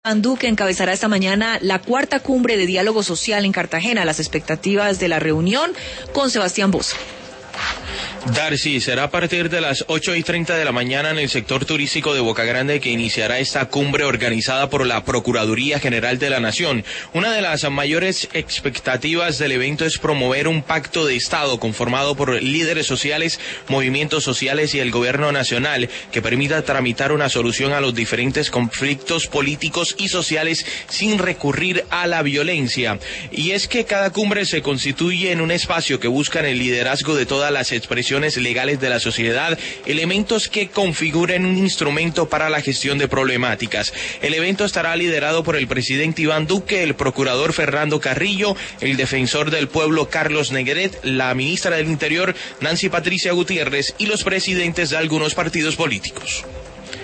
Iván Duque encabezará esta mañana la cuarta cumbre de diálogo social en Cartagena. Las expectativas de la reunión con Sebastián Boza. Darcy, será a partir de las 8:30 de la mañana en el sector turístico de Boca Grande que iniciará esta cumbre organizada por la Procuraduría General de la Nación. Una de las mayores expectativas del evento es promover un pacto de Estado conformado por líderes sociales, movimientos sociales y el gobierno nacional que permita tramitar una solución a los diferentes conflictos políticos y sociales sin recurrir a la violencia. Y es que cada cumbre se constituye en un espacio que busca el liderazgo de todas las expresiones legales de la sociedad, elementos que configuren un instrumento para la gestión de problemáticas. El evento estará liderado por el presidente Iván Duque, el procurador Fernando Carrillo, el defensor del pueblo Carlos Negret, la ministra del Interior Nancy Patricia Gutiérrez y los presidentes de algunos partidos políticos.